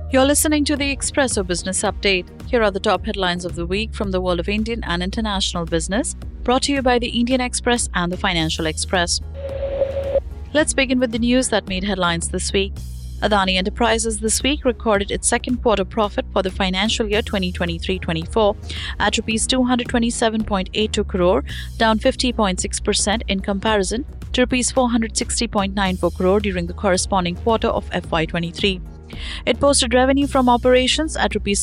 You're listening to the Expresso Business Update. Here are the top headlines of the week from the world of Indian and international business, brought to you by the Indian Express and the Financial Express. Let's begin with the news that made headlines this week. Adani Enterprises this week recorded its second quarter profit for the financial year 2023-24 at Rs 227.82 crore, down 50.6% in comparison to Rs 460.94 crore during the corresponding quarter of FY23. It posted revenue from operations at Rs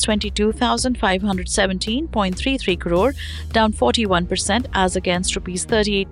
22,517.33 crore, down 41% as against Rs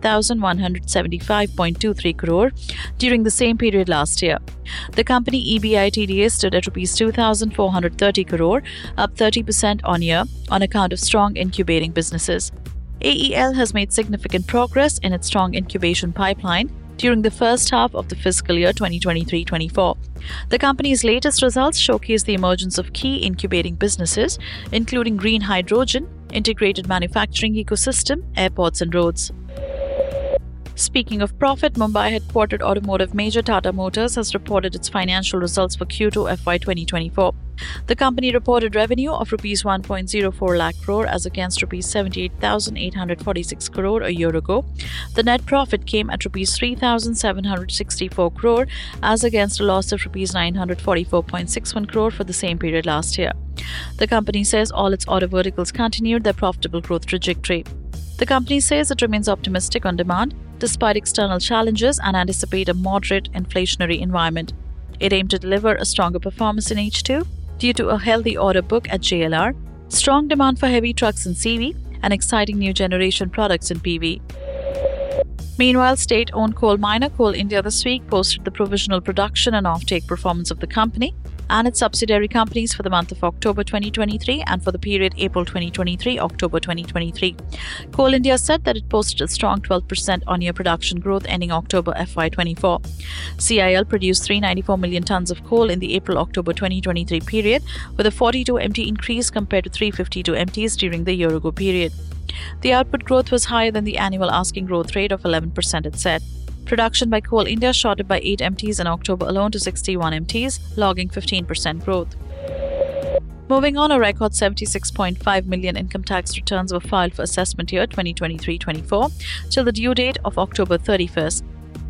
38,175.23 crore during the same period last year. The company EBITDA stood at Rs 2,430 crore, up 30% on year on account of strong incubating businesses. AEL has made significant progress in its strong incubation pipeline during the first half of the fiscal year 2023-24. The company's latest results showcase the emergence of key incubating businesses, including green hydrogen, integrated manufacturing ecosystem, airports and roads. Speaking of profit, Mumbai-headquartered automotive major Tata Motors has reported its financial results for Q2 FY 2024. The company reported revenue of Rs 1.04 lakh crore as against Rs 78,846 crore a year ago. The net profit came at Rs 3,764 crore as against a loss of Rs 944.61 crore for the same period last year. The company says all its auto verticals continued their profitable growth trajectory. The company says it remains optimistic on demand despite external challenges and anticipate a moderate inflationary environment. It aimed to deliver a stronger performance in H2 due to a healthy order book at JLR, strong demand for heavy trucks in CV, and exciting new generation products in PV. Meanwhile, state-owned coal miner Coal India this week posted the provisional production and offtake performance of the company and its subsidiary companies for the month of October 2023 and for the period April 2023-October 2023. Coal India said that it posted a strong 12% on-year production growth ending October FY24. CIL produced 394 million tons of coal in the April-October 2023 period, with a 42 MT increase compared to 352 MTs during the year-ago period. The output growth was higher than the annual asking growth rate of 11%, it said. Production by Coal India shot up by 8 MTs in October alone to 61 MTs, logging 15% growth. Moving on, a record 76.5 million income tax returns were filed for assessment year 2023-24 till the due date of October 31st,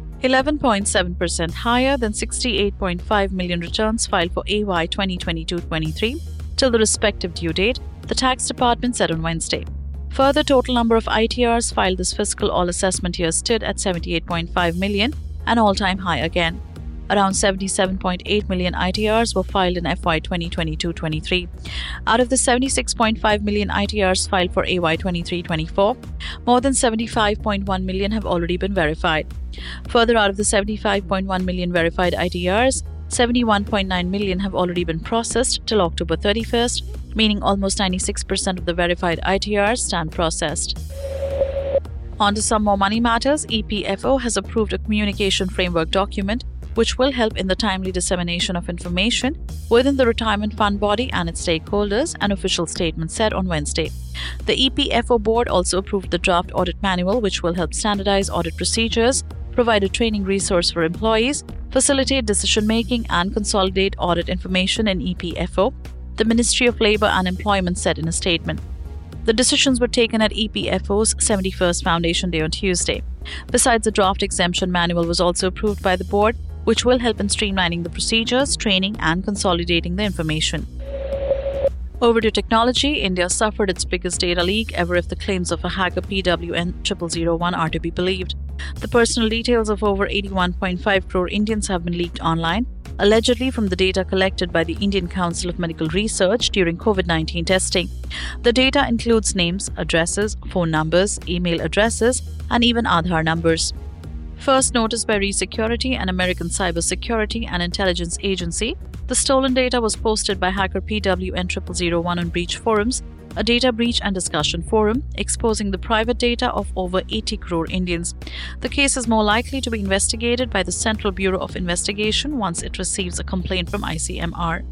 11.7% higher than 68.5 million returns filed for AY 2022-23 till the respective due date, the tax department said on Wednesday. Further, total number of ITRs filed this fiscal all assessment year stood at 78.5 million, an all-time high again. Around 77.8 million ITRs were filed in FY 2022-23. Out of the 76.5 million ITRs filed for AY 23-24, more than 75.1 million have already been verified. Further, out of the 75.1 million verified ITRs, 71.9 million have already been processed till October 31st, meaning almost 96% of the verified ITRs stand processed. On to some more money matters. EPFO has approved a communication framework document which will help in the timely dissemination of information within the retirement fund body and its stakeholders, an official statement said on Wednesday. The EPFO board also approved the draft audit manual which will help standardize audit procedures, provide a training resource for employees, facilitate decision-making and consolidate audit information in EPFO, the Ministry of Labour and Employment said in a statement. The decisions were taken at EPFO's 71st Foundation Day on Tuesday. Besides, the draft exemption manual was also approved by the board, which will help in streamlining the procedures, training and consolidating the information. Over to technology, India suffered its biggest data leak ever if the claims of a hacker PWN0001 are to be believed. The personal details of over 81.5 crore Indians have been leaked online, allegedly from the data collected by the Indian Council of Medical Research during COVID-19 testing. The data includes names, addresses, phone numbers, email addresses, and even Aadhaar numbers. First noticed by ReSecurity, an American cybersecurity and intelligence agency, the stolen data was posted by hacker PWN0001 on Breach Forums, a data breach and discussion forum, exposing the private data of over 80 crore Indians. The case is more likely to be investigated by the Central Bureau of Investigation once it receives a complaint from ICMR.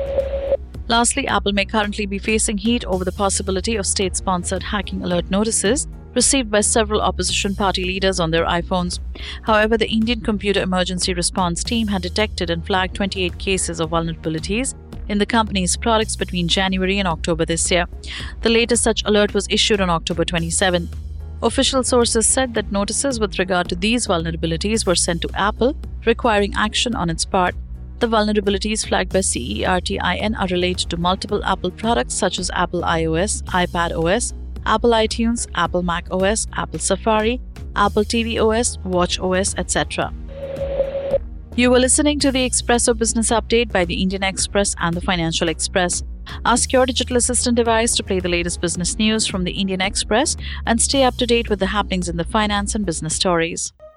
Lastly, Apple may currently be facing heat over the possibility of state-sponsored hacking alert notices received by several opposition party leaders on their iPhones. However, the Indian Computer Emergency Response Team had detected and flagged 28 cases of vulnerabilities in the company's products between January and October this year. The latest such alert was issued on October 27. Official sources said that notices with regard to these vulnerabilities were sent to Apple, requiring action on its part. The vulnerabilities flagged by CERTIN are related to multiple Apple products such as Apple iOS, iPad OS, Apple iTunes, Apple Mac OS, Apple Safari, Apple TV OS, Watch OS, etc. You were listening to the Expresso Business Update by the Indian Express and the Financial Express. Ask your digital assistant device to play the latest business news from the Indian Express and stay up to date with the happenings in the finance and business stories.